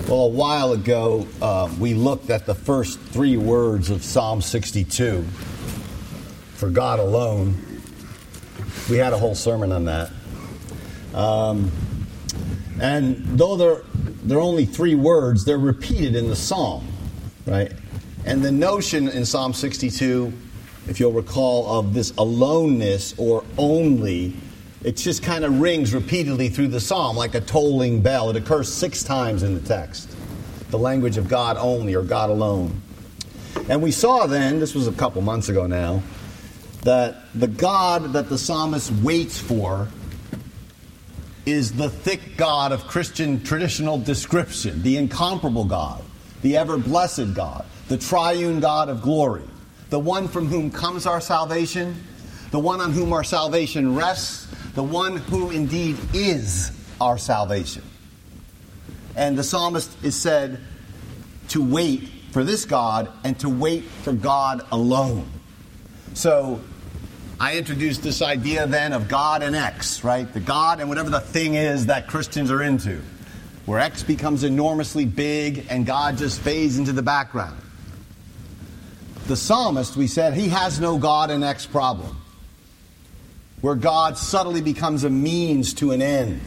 Well, a while ago, we looked at the first three words of Psalm 62, for God alone. We had a whole sermon on that. And though they're only three words, they're repeated in the psalm, right? And the notion in Psalm 62, if you'll recall, of this aloneness or only, it just kind of rings repeatedly through the psalm like a tolling bell. It occurs 6 times in the text. The language of God only or God alone. And we saw then, this was a couple months ago now, that the God that the psalmist waits for is the thick God of Christian traditional description, the incomparable God, the ever-blessed God, the triune God of glory, the one from whom comes our salvation, the one on whom our salvation rests, the one who indeed is our salvation. And the psalmist is said to wait for this God and to wait for God alone. So I introduced this idea then of God and X, right? The God and whatever the thing is that Christians are into, where X becomes enormously big and God just fades into the background. The psalmist, we said, he has no God and X problem, where God subtly becomes a means to an end.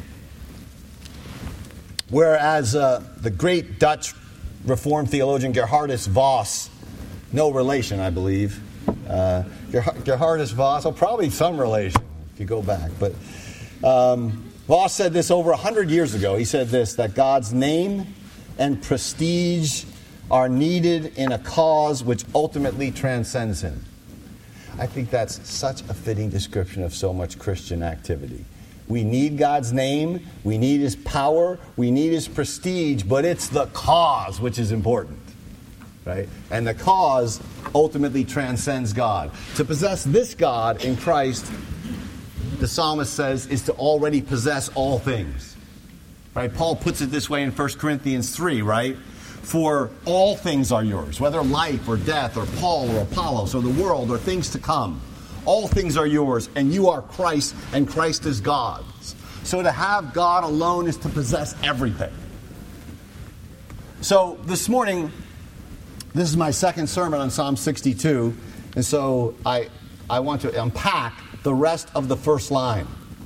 Whereas the great Dutch Reformed theologian Geerhardus Vos, no relation, I believe, Geerhardus Vos, probably some relation if you go back, but Vos said this over 100 years ago. He said this, that God's name and prestige are needed in a cause which ultimately transcends him. I think that's such a fitting description of so much Christian activity. We need God's name, we need his power, we need his prestige, but it's the cause which is important, right? And the cause ultimately transcends God. To possess this God in Christ, the psalmist says, is to already possess all things, right? Paul puts it this way in 1 Corinthians 3, right? For all things are yours, whether life or death or Paul or Apollos or the world or things to come. All things are yours, and you are Christ, and Christ is God's. So to have God alone is to possess everything. So this morning, this is my second sermon on Psalm 62, and so I want to unpack the rest of the first line.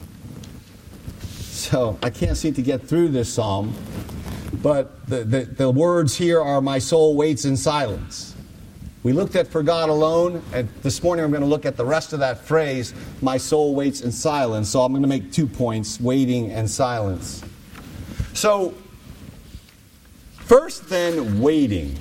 So I can't seem to get through this psalm, but the words here are, my soul waits in silence. We looked at for God alone, and this morning I'm going to look at the rest of that phrase, my soul waits in silence. So I'm going to make 2 points, waiting and silence. So, first then, waiting.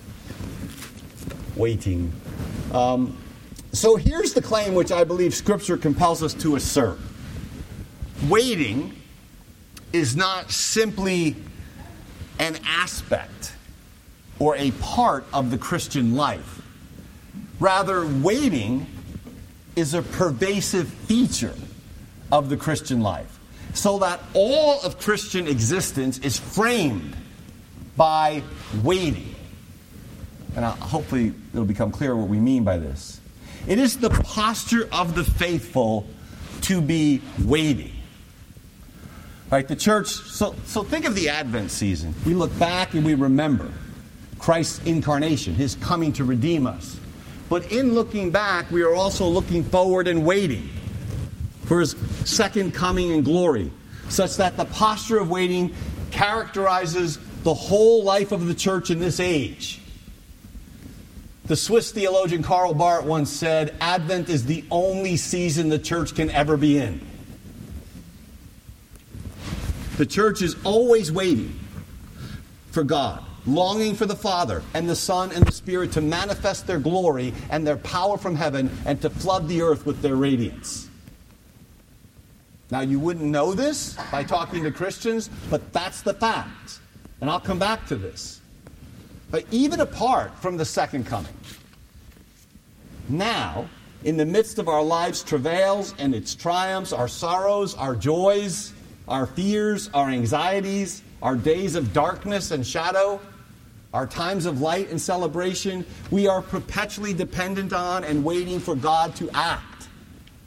Waiting. So here's the claim which I believe Scripture compels us to assert. Waiting is not simply an aspect or a part of the Christian life. Rather, waiting is a pervasive feature of the Christian life, so that all of Christian existence is framed by waiting. And hopefully it'll become clear what we mean by this. It is the posture of the faithful to be waiting. Right, the church, so think of the Advent season. We look back and we remember Christ's incarnation, his coming to redeem us. But in looking back, we are also looking forward and waiting for his second coming in glory, such that the posture of waiting characterizes the whole life of the church in this age. The Swiss theologian Karl Barth once said, Advent is the only season the church can ever be in. The church is always waiting for God, longing for the Father and the Son and the Spirit to manifest their glory and their power from heaven and to flood the earth with their radiance. Now, you wouldn't know this by talking to Christians, but that's the fact. And I'll come back to this. But even apart from the second coming, now, in the midst of our life's travails and its triumphs, our sorrows, our joys, our fears, our anxieties, our days of darkness and shadow, our times of light and celebration, we are perpetually dependent on and waiting for God to act.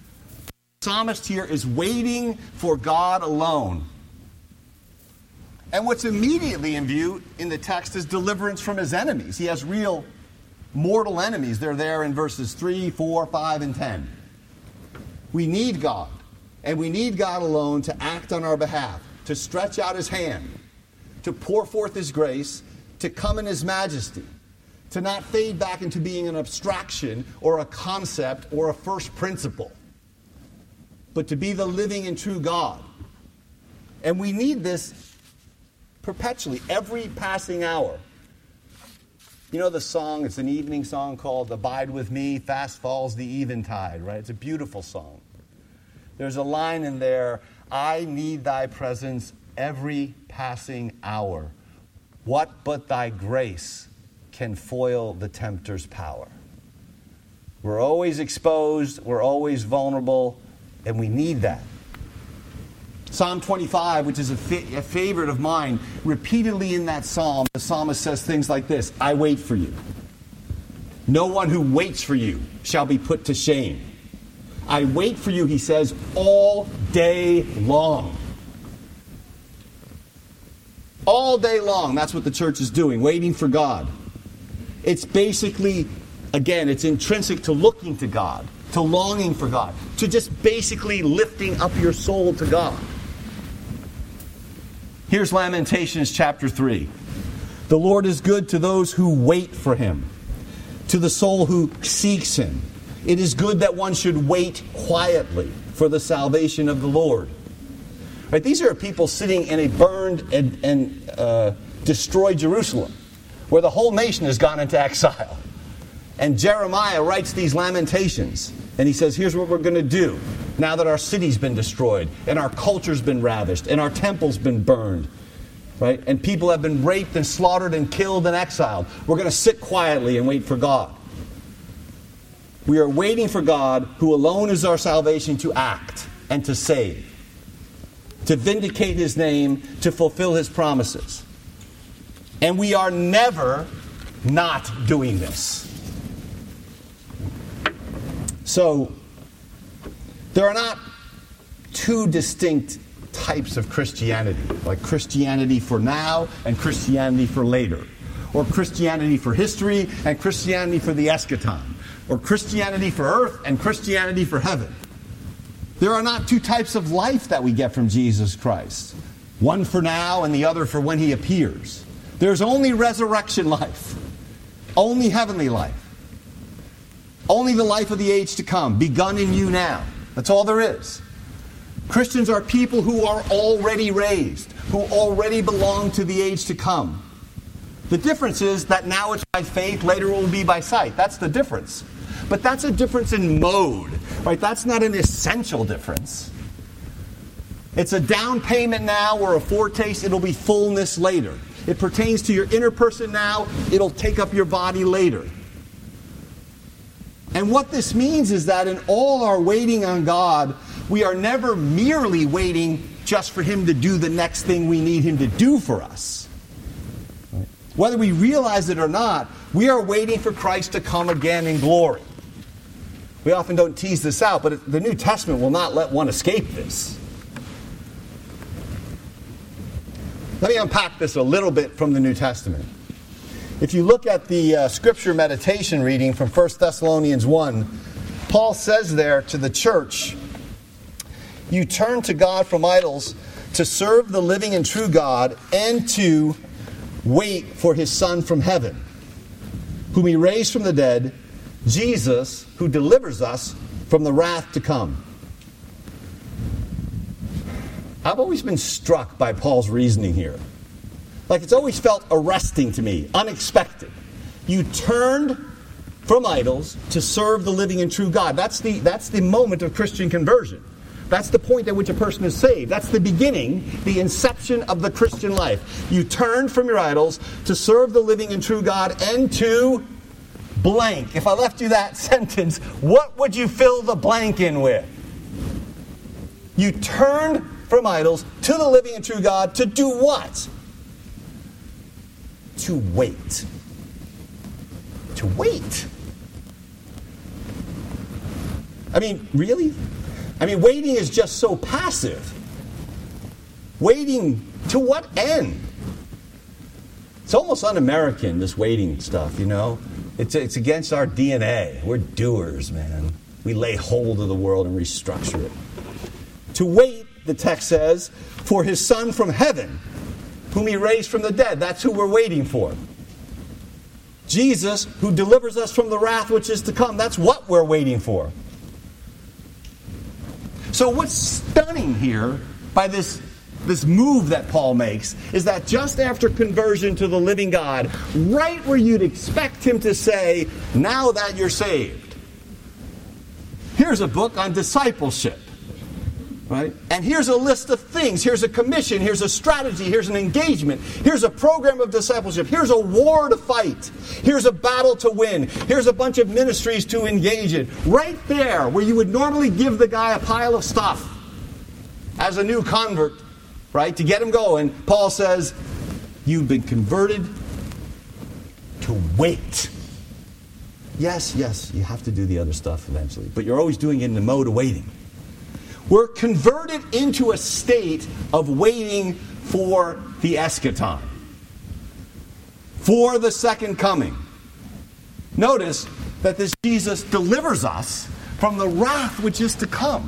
The psalmist here is waiting for God alone. And what's immediately in view in the text is deliverance from his enemies. He has real mortal enemies. They're there in verses 3, 4, 5, and 10. We need God, and we need God alone to act on our behalf, to stretch out his hand, to pour forth his grace, to come in his majesty, to not fade back into being an abstraction or a concept or a first principle, but to be the living and true God. And we need this perpetually, every passing hour. You know the song, it's an evening song called Abide With Me, Fast Falls the Eventide, right? It's a beautiful song. There's a line in there, I need thy presence every passing hour. What but thy grace can foil the tempter's power? We're always exposed, we're always vulnerable, and we need that. Psalm 25, which is a favorite of mine, repeatedly in that psalm, the psalmist says things like this, I wait for you. No one who waits for you shall be put to shame. I wait for you, he says, all day long. All day long, that's what the church is doing, waiting for God. It's basically, again, it's intrinsic to looking to God, to longing for God, to just basically lifting up your soul to God. Here's Lamentations chapter 3. The Lord is good to those who wait for him, to the soul who seeks him. It is good that one should wait quietly for the salvation of the Lord. Right, these are people sitting in a burned and destroyed Jerusalem, where the whole nation has gone into exile. And Jeremiah writes these lamentations, and he says, here's what we're going to do now that our city's been destroyed, and our culture's been ravished, and our temple's been burned, right? And people have been raped and slaughtered and killed and exiled. We're going to sit quietly and wait for God. We are waiting for God, who alone is our salvation, to act and to save, to vindicate his name, to fulfill his promises. And we are never not doing this. So, there are not two distinct types of Christianity, like Christianity for now and Christianity for later, or Christianity for history and Christianity for the eschaton, or Christianity for earth and Christianity for heaven. There are not two types of life that we get from Jesus Christ, one for now and the other for when he appears. There's only resurrection life, only heavenly life, only the life of the age to come, begun in you now. That's all there is. Christians are people who are already raised, who already belong to the age to come. The difference is that now it's by faith, later it will be by sight. That's the difference. But that's a difference in mode, right? That's not an essential difference. It's a down payment now or a foretaste, it'll be fullness later. It pertains to your inner person now, it'll take up your body later. And what this means is that in all our waiting on God, we are never merely waiting just for him to do the next thing we need him to do for us. Whether we realize it or not, we are waiting for Christ to come again in glory. We often don't tease this out, but the New Testament will not let one escape this. Let me unpack this a little bit from the New Testament. If you look at the scripture meditation reading from 1 Thessalonians 1, Paul says there to the church, you turn to God from idols to serve the living and true God and to wait for his Son from heaven, whom he raised from the dead, Jesus, who delivers us from the wrath to come. I've always been struck by Paul's reasoning here. Like, it's always felt arresting to me, unexpected. You turned from idols to serve the living and true God. That's the moment of Christian conversion. That's the point at which a person is saved. That's the beginning, the inception of the Christian life. You turned from your idols to serve the living and true God and to blank. If I left you that sentence, what would you fill the blank in with? You turned from idols to the living and true God to do what? To wait. To wait. I mean, really? I mean, waiting is just so passive. Waiting To what end? It's almost un-American, this waiting stuff, you know? It's against our DNA. We're doers, man. We lay hold of the world and restructure it. To wait, the text says, for his Son from heaven, whom he raised from the dead. That's who we're waiting for. Jesus, who delivers us from the wrath which is to come. That's what we're waiting for. So what's stunning here by this move that Paul makes is that just after conversion to the living God, right where you'd expect him to say, now that you're saved, here's a book on discipleship. Right? And here's a list of things. Here's a commission. Here's a strategy. Here's an engagement. Here's a program of discipleship. Here's a war to fight. Here's a battle to win. Here's a bunch of ministries to engage in. Right there, where you would normally give the guy a pile of stuff as a new convert, right, to get him going, Paul says, you've been converted to wait. Yes, you have to do the other stuff eventually, but you're always doing it in the mode of waiting. We're converted into a state of waiting for the eschaton, for the second coming. Notice that this Jesus delivers us from the wrath which is to come.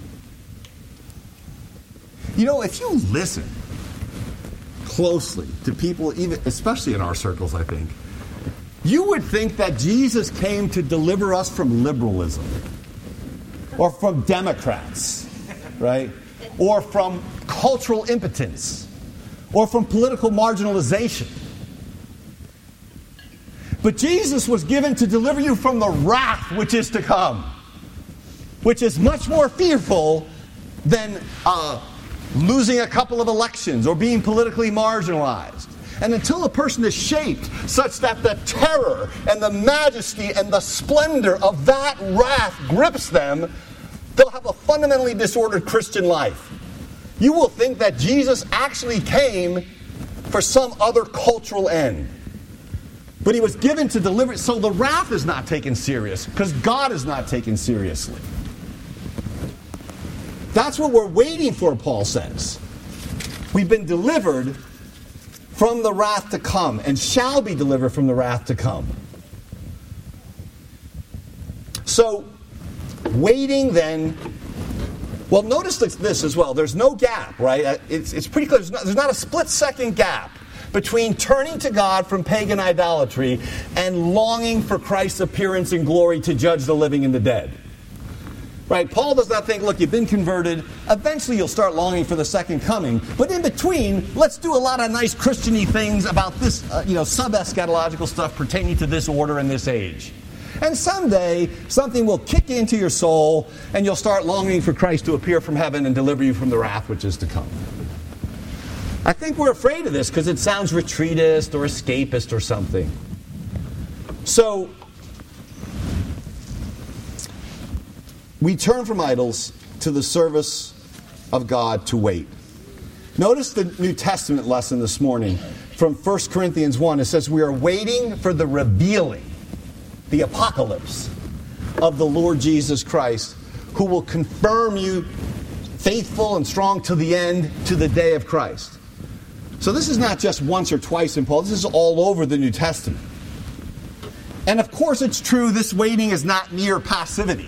You know, if you listen closely to people, even especially in our circles, I think, you would think that Jesus came to deliver us from liberalism, or from Democrats, right? Or from cultural impotence, or from political marginalization. But Jesus was given to deliver you from the wrath which is to come, which is much more fearful than losing a couple of elections or being politically marginalized. And until a person is shaped such that the terror and the majesty and the splendor of that wrath grips them, they'll have a fundamentally disordered Christian life. You will think that Jesus actually came for some other cultural end. But he was given to deliver. So the wrath is not taken serious because God is not taken seriously. That's what we're waiting for, Paul says. We've been delivered from the wrath to come and shall be delivered from the wrath to come. So, waiting then, well, notice this as well. There's no gap, right? It's pretty clear. There's not a split-second gap between turning to God from pagan idolatry and longing for Christ's appearance in glory to judge the living and the dead. Right? Paul does not think, look, you've been converted. Eventually you'll start longing for the second coming. But in between, let's do a lot of nice Christian-y things about this, sub-eschatological stuff pertaining to this order and this age. And someday, something will kick into your soul, and you'll start longing for Christ to appear from heaven and deliver you from the wrath which is to come. I think we're afraid of this because it sounds retreatist or escapist or something. So, we turn from idols to the service of God to wait. Notice the New Testament lesson this morning from 1 Corinthians 1. It says, we are waiting for the revealing, the apocalypse of the Lord Jesus Christ, who will confirm you faithful and strong to the end, to the day of Christ. So this is not just once or twice in Paul. This is all over the New Testament. And of course it's true, this waiting is not mere passivity.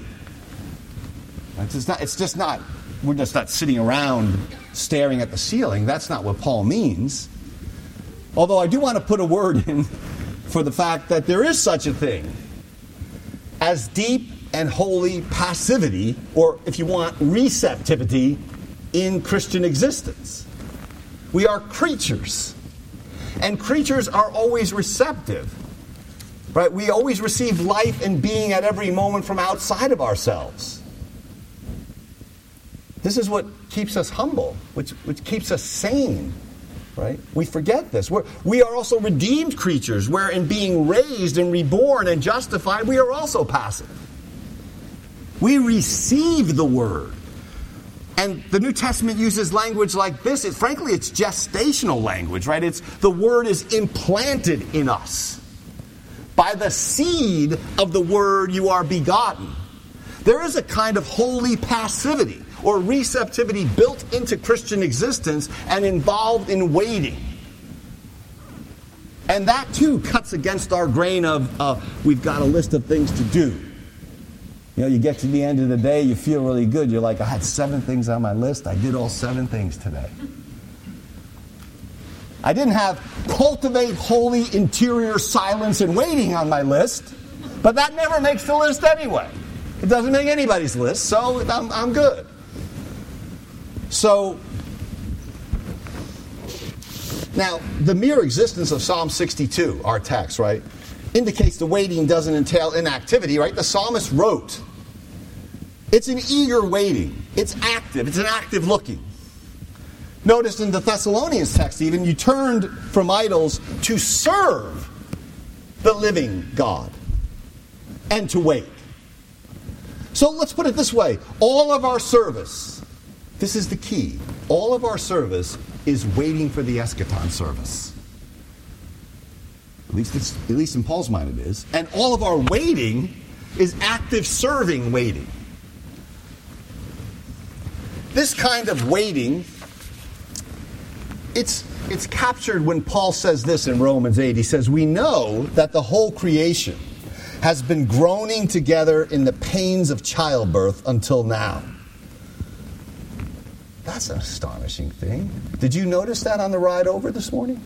It's just not, we're just not sitting around staring at the ceiling. That's not what Paul means. Although I do want to put a word in for the fact that there is such a thing as deep and holy passivity, or if you want, receptivity in Christian existence. We are creatures, and creatures are always receptive. Right? We always receive life and being at every moment from outside of ourselves. This is what keeps us humble, which keeps us sane, right? We forget this. We are also redeemed creatures, where in being raised and reborn and justified, we are also passive. We receive the Word. And the New Testament uses language like this. Frankly, it's gestational language, right? The Word is implanted in us. By the seed of the Word you are begotten. There is a kind of holy passivity, or receptivity built into Christian existence and involved in waiting. And that too cuts against our grain of we've got a list of things to do. You know, you get to the end of the day, you feel really good. You're like, I had 7 things on my list. I did all 7 things today. I didn't have cultivate holy interior silence and waiting on my list, but that never makes the list anyway. It doesn't make anybody's list, so I'm good. So, now, the mere existence of Psalm 62, our text, right, indicates the waiting doesn't entail inactivity, right? The psalmist wrote. It's an eager waiting. It's active. It's an active looking. Notice in the Thessalonians text even, you turned from idols to serve the living God and to wait. So let's put it this way. All of our service, this is the key, all of our service is waiting for the eschaton service. At least in Paul's mind it is. And all of our waiting is active serving waiting. This kind of waiting, it's captured when Paul says this in Romans 8. He says, we know that the whole creation has been groaning together in the pains of childbirth until now. That's an astonishing thing. Did you notice that on the ride over this morning?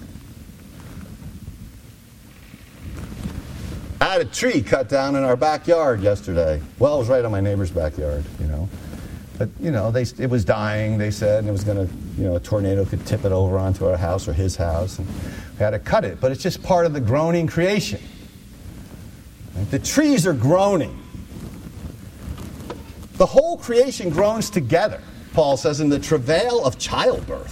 I had a tree cut down in our backyard yesterday. Well, it was right on my neighbor's backyard, you know. But, you know, it was dying, they said, and it was going to, you know, a tornado could tip it over onto our house or his house. And we had to cut it. But it's just part of the groaning creation. Right? The trees are groaning. The whole creation groans together, Paul says, in the travail of childbirth.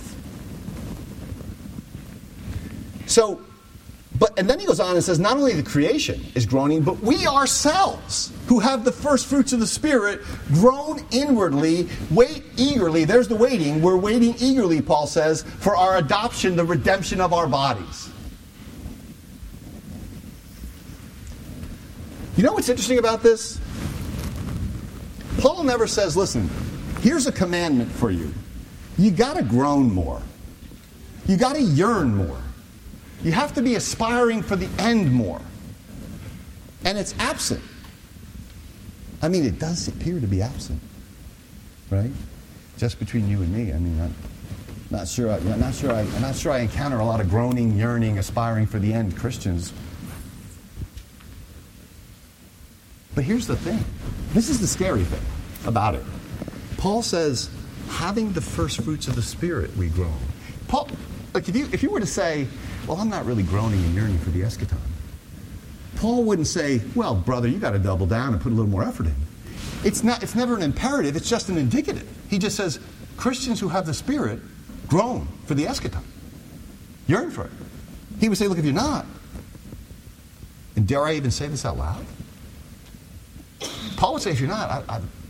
So, and then he goes on and says, not only the creation is groaning, but we ourselves, who have the first fruits of the Spirit, groan inwardly, wait eagerly. There's the waiting. We're waiting eagerly, Paul says, for our adoption, the redemption of our bodies. You know what's interesting about this? Paul never says, listen, here's a commandment for you. You got to groan more. You got to yearn more. You have to be aspiring for the end more. And it's absent. I mean, it does appear to be absent. Right? Just between you and me. I mean, I'm not sure I encounter a lot of groaning, yearning, aspiring for the end Christians. But here's the thing. This is the scary thing about it. Paul says, having the first fruits of the Spirit, we groan. Paul, like if you were to say, well, I'm not really groaning and yearning for the eschaton, Paul wouldn't say, well, brother, you got to double down and put a little more effort in. It's never an imperative, it's just an indicative. He just says, Christians who have the Spirit groan for the eschaton. Yearn for it. He would say, look, if you're not, and dare I even say this out loud? Paul would say, if you're not,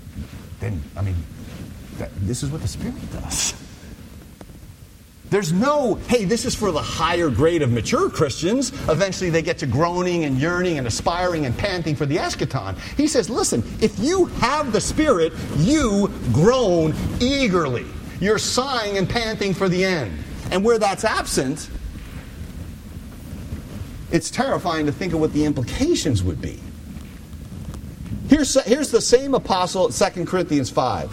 this is what the Spirit does. There's no, hey, this is for the higher grade of mature Christians. Eventually they get to groaning and yearning and aspiring and panting for the eschaton. He says, listen, if you have the Spirit, you groan eagerly. You're sighing and panting for the end. And where that's absent, it's terrifying to think of what the implications would be. Here's the same apostle at 2 Corinthians 5.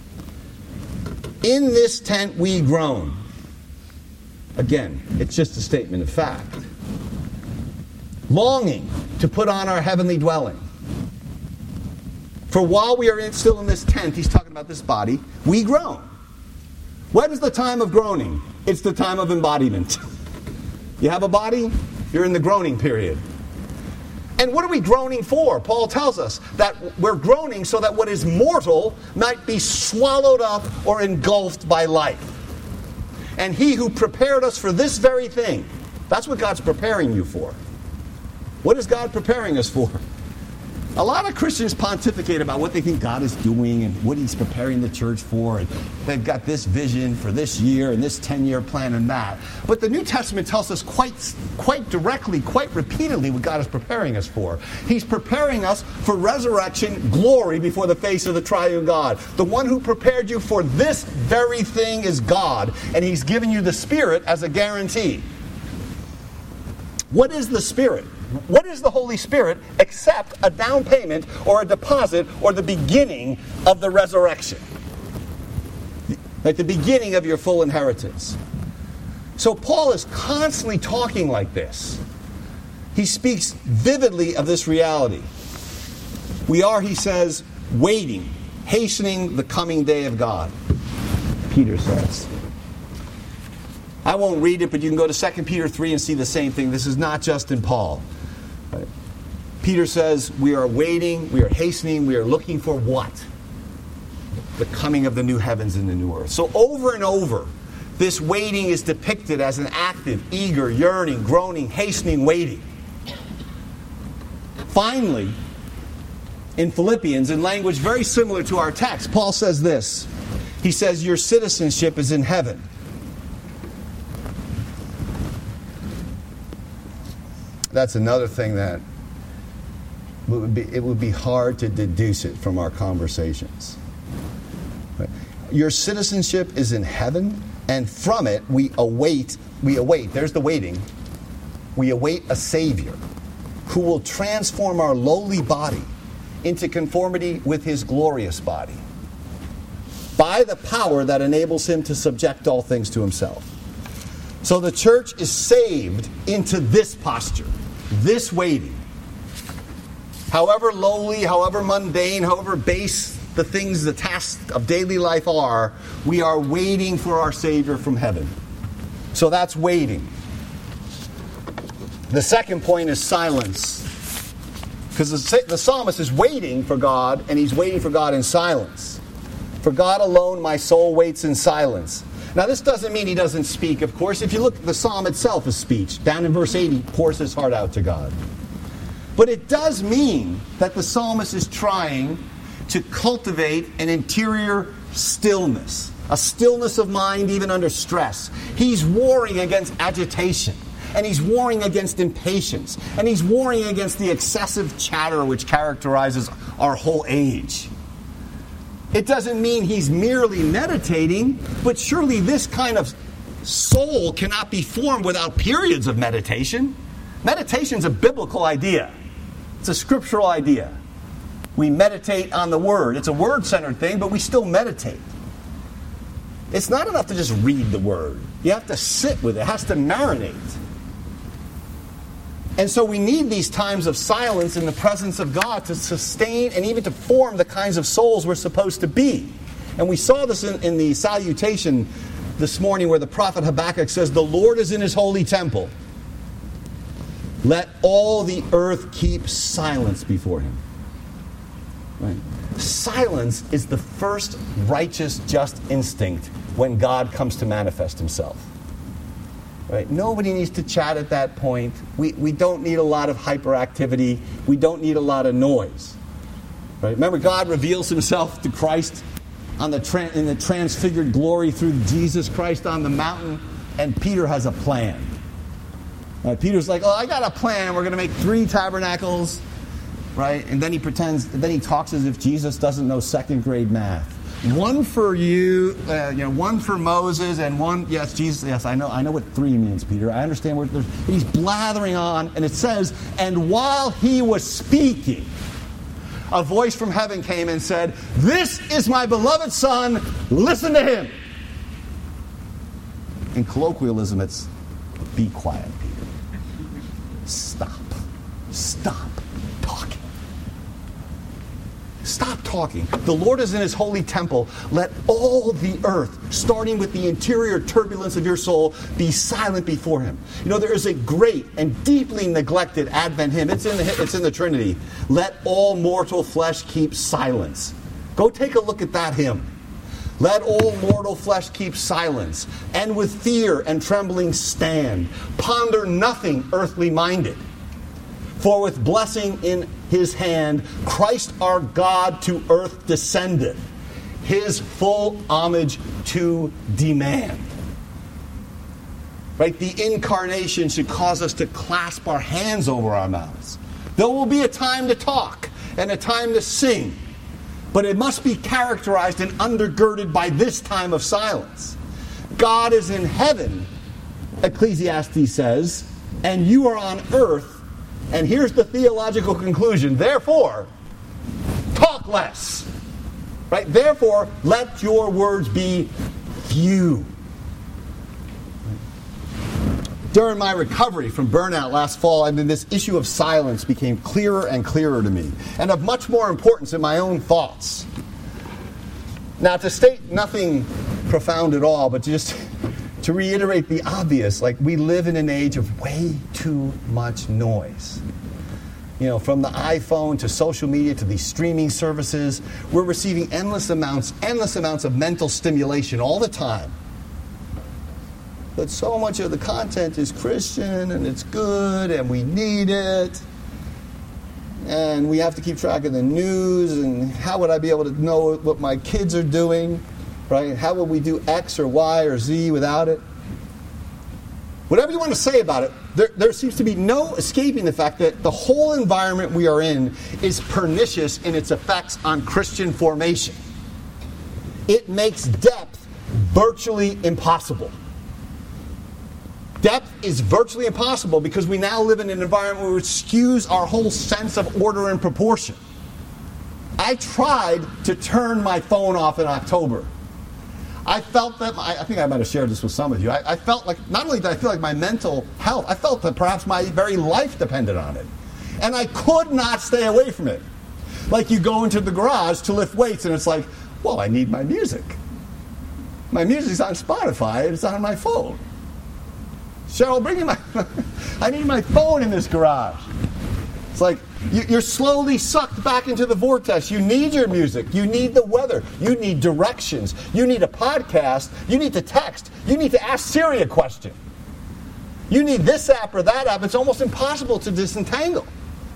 In this tent we groan. Again, it's just a statement of fact. Longing to put on our heavenly dwelling. For while we are still in this tent, he's talking about this body, we groan. When is the time of groaning? It's the time of embodiment. You have a body, you're in the groaning period. And what are we groaning for? Paul tells us that we're groaning so that what is mortal might be swallowed up or engulfed by life. And he who prepared us for this very thing, that's what God's preparing you for. What is God preparing us for? A lot of Christians pontificate about what they think God is doing and what he's preparing the church for. And they've got this vision for this year and this 10-year plan and that. But the New Testament tells us quite directly, quite repeatedly what God is preparing us for. He's preparing us for resurrection glory before the face of the triune God. The one who prepared you for this very thing is God, and he's given you the Spirit as a guarantee. What is the Spirit? What is the Holy Spirit except a down payment or a deposit or the beginning of the resurrection? Like the beginning of your full inheritance. So Paul is constantly talking like this. He speaks vividly of this reality. We are, he says, waiting, hastening the coming day of God, Peter says. I won't read it, but you can go to 2 Peter 3 and see the same thing. This is not just in Paul. Peter says we are waiting, we are hastening, we are looking for what? The coming of the new heavens and the new earth. So over and over, this waiting is depicted as an active, eager, yearning, groaning, hastening waiting. Finally, in Philippians, in language very similar to our text, Paul says this. He says, your citizenship is in heaven. That's another thing that it would be hard to deduce it from our conversations. Right? Your citizenship is in heaven, and from it we await, there's the waiting, we await a Savior who will transform our lowly body into conformity with his glorious body by the power that enables him to subject all things to himself. So the church is saved into this posture, this waiting. However lowly, however mundane, however base the things, the tasks of daily life are, we are waiting for our Savior from heaven. So that's waiting. The second point is silence. Because the psalmist is waiting for God, and he's waiting for God in silence. For God alone my soul waits in silence. Now this doesn't mean he doesn't speak, of course. If you look, the psalm itself is speech. Down in verse 8, he pours his heart out to God. But it does mean that the psalmist is trying to cultivate an interior stillness, a stillness of mind even under stress. He's warring against agitation, and he's warring against impatience, and he's warring against the excessive chatter which characterizes our whole age. It doesn't mean he's merely meditating, but surely this kind of soul cannot be formed without periods of meditation. Meditation's a biblical idea. It's a scriptural idea. We meditate on the Word. It's a Word-centered thing, but we still meditate. It's not enough to just read the Word. You have to sit with it. It has to marinate. And so we need these times of silence in the presence of God to sustain and even to form the kinds of souls we're supposed to be. And we saw this in the salutation this morning where the prophet Habakkuk says, the Lord is in his holy temple. Let all the earth keep silence before him. Right? Silence is the first righteous, just instinct when God comes to manifest himself. Right? Nobody needs to chat at that point. We don't need a lot of hyperactivity. We don't need a lot of noise. Right? Remember, God reveals himself to Christ in the transfigured glory through Jesus Christ on the mountain, and Peter has a plan. Peter's like, I got a plan. We're going to make 3 tabernacles. Right? And then he talks as if Jesus doesn't know second grade math. One for you, one for Moses, and one, yes, Jesus, yes, I know what 3 means, Peter. I understand where he's blathering on, and it says, and while he was speaking, a voice from heaven came and said, this is my beloved Son, listen to him. In colloquialism, it's, be quiet, Peter. Stop talking. Stop talking. The Lord is in his holy temple. Let all the earth, starting with the interior turbulence of your soul, be silent before him. There is a great and deeply neglected Advent hymn. It's in the Trinity. Let all mortal flesh keep silence. Go take a look at that hymn. Let all mortal flesh keep silence, and with fear and trembling stand. Ponder nothing earthly minded. For with blessing in his hand, Christ our God to earth descended, his full homage to demand. Right? The incarnation should cause us to clasp our hands over our mouths. There will be a time to talk and a time to sing, but it must be characterized and undergirded by this time of silence. God is in heaven, Ecclesiastes says, and you are on earth, and here's the theological conclusion. Therefore, talk less. Right? Therefore, let your words be few. During my recovery from burnout last fall, this issue of silence became clearer and clearer to me, and of much more importance in my own thoughts. Now, to state nothing profound at all, but just to reiterate the obvious, like we live in an age of way too much noise. From the iPhone to social media to these streaming services, we're receiving endless amounts of mental stimulation all the time. But so much of the content is Christian, and it's good, and we need it. And we have to keep track of the news, and how would I be able to know what my kids are doing, right? How would we do X or Y or Z without it? Whatever you want to say about it, there seems to be no escaping the fact that the whole environment we are in is pernicious in its effects on Christian formation. It makes depth virtually impossible. Depth is virtually impossible because we now live in an environment which skews our whole sense of order and proportion. I tried to turn my phone off in October. I felt that, I think I might have shared this with some of you, I felt like, not only did I feel like my mental health, I felt that perhaps my very life depended on it. And I could not stay away from it. Like you go into the garage to lift weights and it's like, well, I need my music. My music's on Spotify and it's on my phone. Cheryl, bring me I need my phone in this garage. It's like, you're slowly sucked back into the vortex. You need your music. You need the weather. You need directions. You need a podcast. You need to text. You need to ask Siri a question. You need this app or that app. It's almost impossible to disentangle.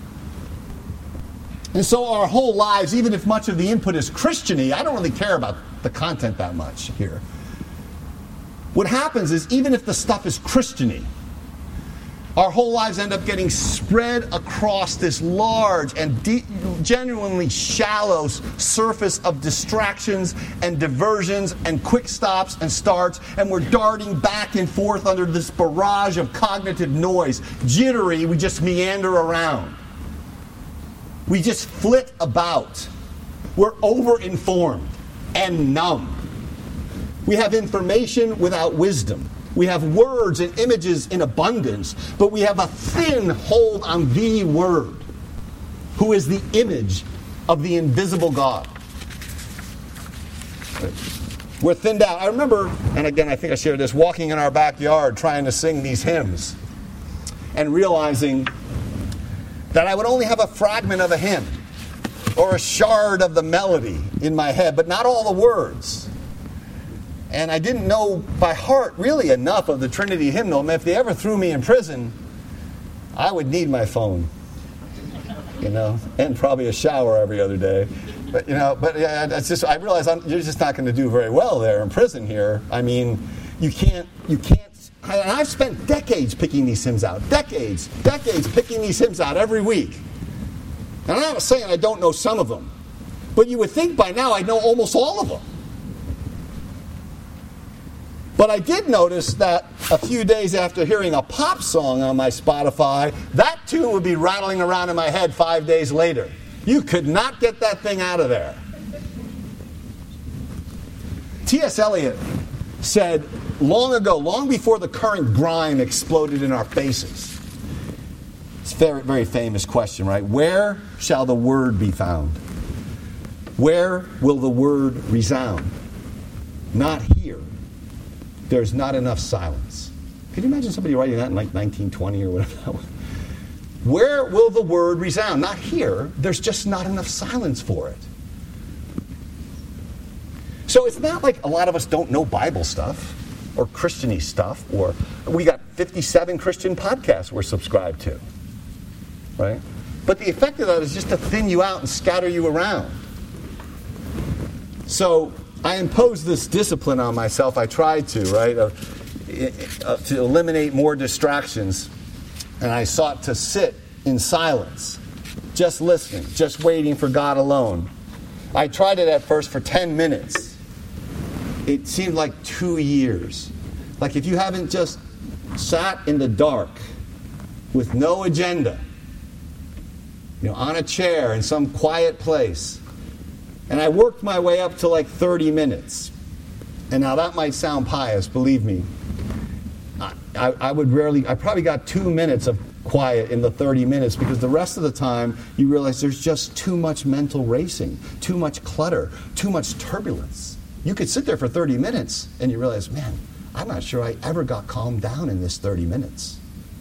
And so our whole lives, even if much of the input is Christian-y, I don't really care about the content that much here. What happens is, even if the stuff is Christian-y, our whole lives end up getting spread across this large and genuinely shallow surface of distractions and diversions and quick stops and starts, and we're darting back and forth under this barrage of cognitive noise. Jittery, we just meander around. We just flit about. We're over-informed and numb. We have information without wisdom. We have words and images in abundance, but we have a thin hold on the Word, who is the image of the invisible God. We're thinned out. I remember, and again, I think I shared this, walking in our backyard trying to sing these hymns and realizing that I would only have a fragment of a hymn or a shard of the melody in my head, but not all the words. And I didn't know by heart really enough of the Trinity hymnal. I mean, if they ever threw me in prison, I would need my phone, and probably a shower every other day. But yeah, it's just, I realize you're just not going to do very well there in prison here. I mean, you can't. And I've spent decades picking these hymns out. Decades picking these hymns out every week. And I'm not saying I don't know some of them, but you would think by now I'd know almost all of them. But I did notice that a few days after hearing a pop song on my Spotify, that tune would be rattling around in my head 5 days later. You could not get that thing out of there. T.S. Eliot said long ago, long before the current grime exploded in our faces, it's a very, very famous question, right? Where shall the word be found? Where will the word resound? Not here. There's not enough silence. Can you imagine somebody writing that in like 1920 or whatever that was? Where will the word resound? Not here. There's just not enough silence for it. So it's not like a lot of us don't know Bible stuff or Christian-y stuff, or we got 57 Christian podcasts we're subscribed to, right? But the effect of that is just to thin you out and scatter you around. So I imposed this discipline on myself. I tried to, right, to eliminate more distractions. And I sought to sit in silence, just listening, just waiting for God alone. I tried it at first for 10 minutes. It seemed like 2 years. Like if you haven't just sat in the dark with no agenda, on a chair in some quiet place. And I worked my way up to like 30 minutes. And now that might sound pious, believe me. I probably got 2 minutes of quiet in the 30 minutes, because the rest of the time you realize there's just too much mental racing, too much clutter, too much turbulence. You could sit there for 30 minutes and you realize, man, I'm not sure I ever got calmed down in this 30 minutes.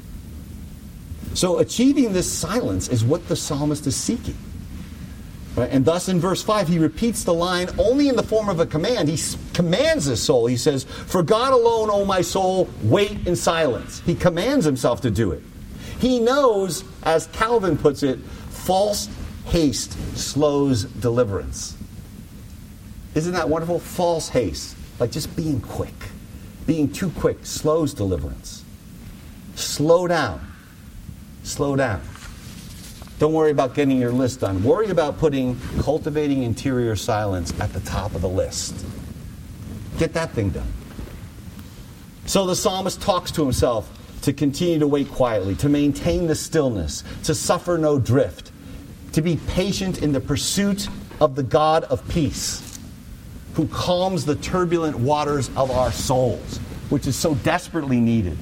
So achieving this silence is what the psalmist is seeking. Right? And thus in verse 5, he repeats the line only in the form of a command. He commands his soul. He says, "For God alone, O my soul, wait in silence." He commands himself to do it. He knows, as Calvin puts it, false haste slows deliverance. Isn't that wonderful? False haste. Like just being quick. Being too quick slows deliverance. Slow down. Slow down. Don't worry about getting your list done. Worry about putting cultivating interior silence at the top of the list. Get that thing done. So the psalmist talks to himself to continue to wait quietly, to maintain the stillness, to suffer no drift, to be patient in the pursuit of the God of peace, who calms the turbulent waters of our souls, which is so desperately needed.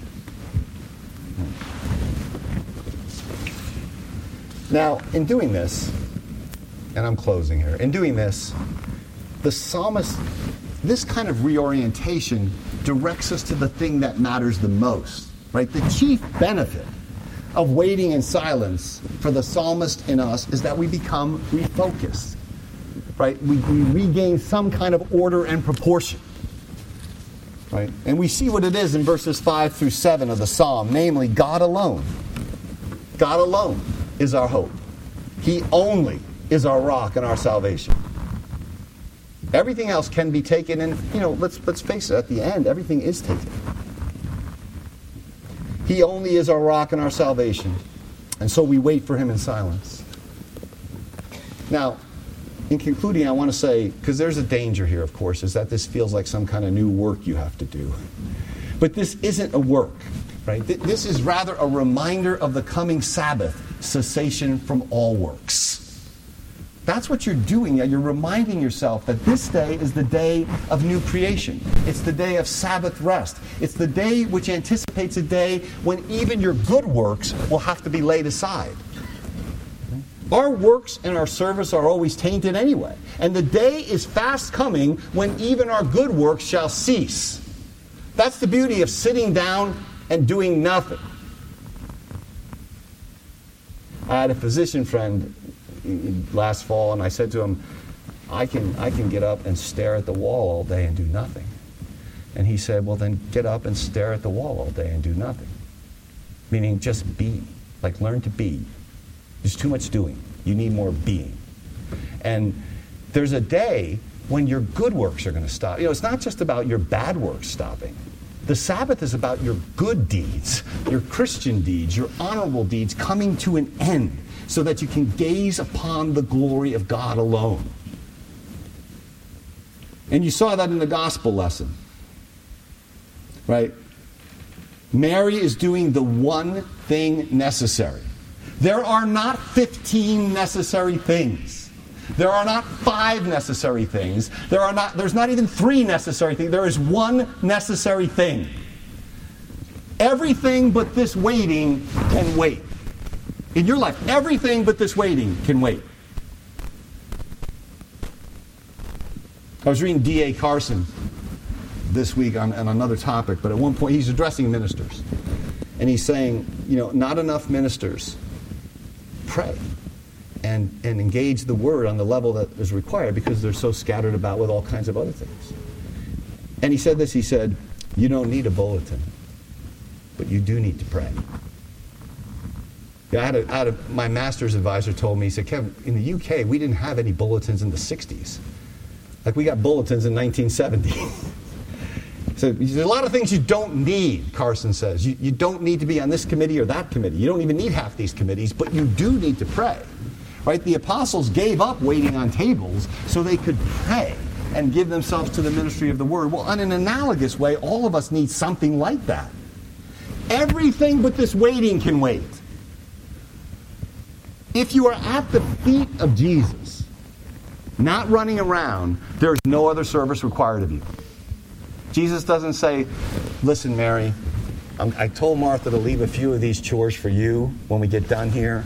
Now, in doing this, and I'm closing here, in doing this, the psalmist, this kind of reorientation directs us to the thing that matters the most, right? The chief benefit of waiting in silence for the psalmist in us is that we become refocused, right? We regain some kind of order and proportion, right? And we see what it is in verses 5 through 7 of the psalm, namely, God alone. God alone is our hope. He only is our rock and our salvation. Everything else can be taken, and let's face it, at the end, everything is taken. He only is our rock and our salvation. And so we wait for him in silence. Now, in concluding, I want to say, because there's a danger here, of course, is that this feels like some kind of new work you have to do. But this isn't a work, right? This is rather a reminder of the coming Sabbath, cessation from all works. That's what you're doing. You're reminding yourself that this day is the day of new creation. It's the day of Sabbath rest. It's the day which anticipates a day when even your good works will have to be laid aside. Our works and our service are always tainted anyway. And the day is fast coming when even our good works shall cease. That's the beauty of sitting down and doing nothing. I had a physician friend last fall, and I said to him, I can get up and stare at the wall all day and do nothing. And he said, well, then get up and stare at the wall all day and do nothing. Meaning just be. Like learn to be. There's too much doing. You need more being. And there's a day when your good works are going to stop. It's not just about your bad works stopping. The Sabbath is about your good deeds, your Christian deeds, your honorable deeds coming to an end so that you can gaze upon the glory of God alone. And you saw that in the gospel lesson, right? Mary is doing the one thing necessary. There are not 15 necessary things. There are not 5 necessary things. There's not even 3 necessary things. There is one necessary thing. Everything but this waiting can wait. In your life, everything but this waiting can wait. I was reading D.A. Carson this week on another topic, but at one point he's addressing ministers. And he's saying, not enough ministers pray and engage the word on the level that is required because they're so scattered about with all kinds of other things. And he said this, he said, you don't need a bulletin, but you do need to pray. Yeah, my master's advisor told me, he said, Kevin, in the UK, we didn't have any bulletins in the 60s. Like, we got bulletins in 1970. So there's a lot of things you don't need, Carson says. You don't need to be on this committee or that committee. You don't even need half these committees, but you do need to pray. Right? The apostles gave up waiting on tables so they could pray and give themselves to the ministry of the word. Well, in an analogous way, all of us need something like that. Everything but this waiting can wait. If you are at the feet of Jesus, not running around, there is no other service required of you. Jesus doesn't say, listen, Mary, I told Martha to leave a few of these chores for you when we get done here.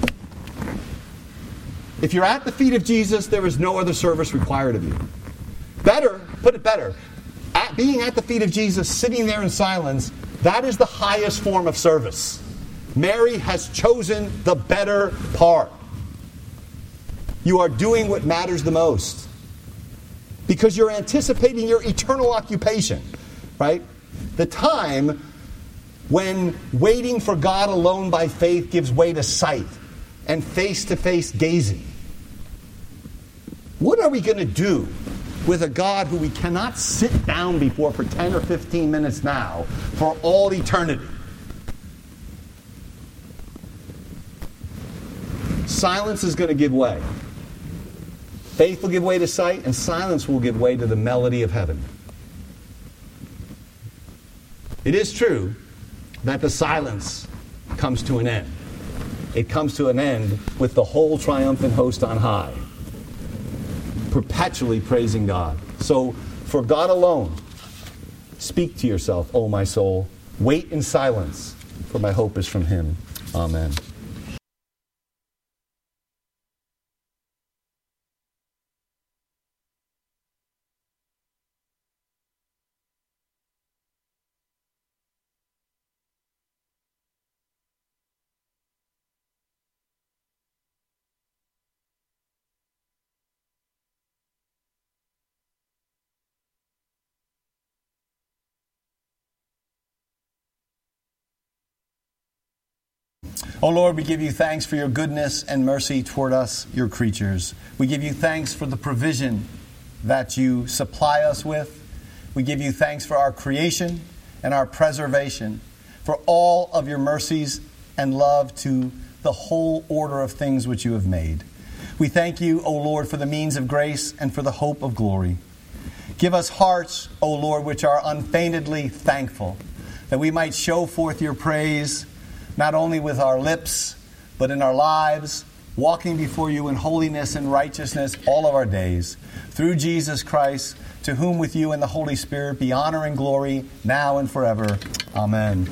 If you're at the feet of Jesus, there is no other service required of you. Better, put it better, being at the feet of Jesus, sitting there in silence, that is the highest form of service. Mary has chosen the better part. You are doing what matters the most. Because you're anticipating your eternal occupation, right? The time when waiting for God alone by faith gives way to sight and face-to-face gazing. What are we going to do with a God who we cannot sit down before for 10 or 15 minutes now for all eternity? Silence is going to give way. Faith will give way to sight, and silence will give way to the melody of heaven. It is true that the silence comes to an end. It comes to an end with the whole triumphant host on high, perpetually praising God. So, for God alone, speak to yourself, O my soul. Wait in silence, for my hope is from Him. Amen. O Lord, we give you thanks for your goodness and mercy toward us, your creatures. We give you thanks for the provision that you supply us with. We give you thanks for our creation and our preservation, for all of your mercies and love to the whole order of things which you have made. We thank you, O Lord, for the means of grace and for the hope of glory. Give us hearts, O Lord, which are unfeignedly thankful, that we might show forth your praise not only with our lips, but in our lives, walking before you in holiness and righteousness all of our days. Through Jesus Christ, to whom with you and the Holy Spirit be honor and glory, now and forever. Amen.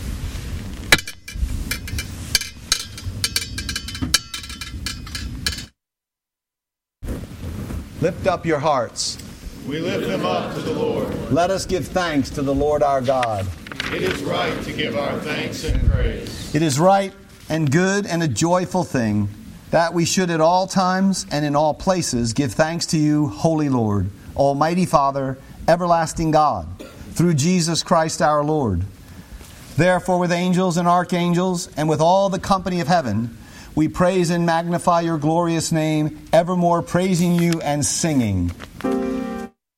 Lift up your hearts. We lift them up to the Lord. Let us give thanks to the Lord our God. It is right to give our thanks and praise. It is right and good and a joyful thing that we should at all times and in all places give thanks to you, Holy Lord, Almighty Father, everlasting God, through Jesus Christ our Lord. Therefore, with angels and archangels and with all the company of heaven, we praise and magnify your glorious name, evermore praising you and singing.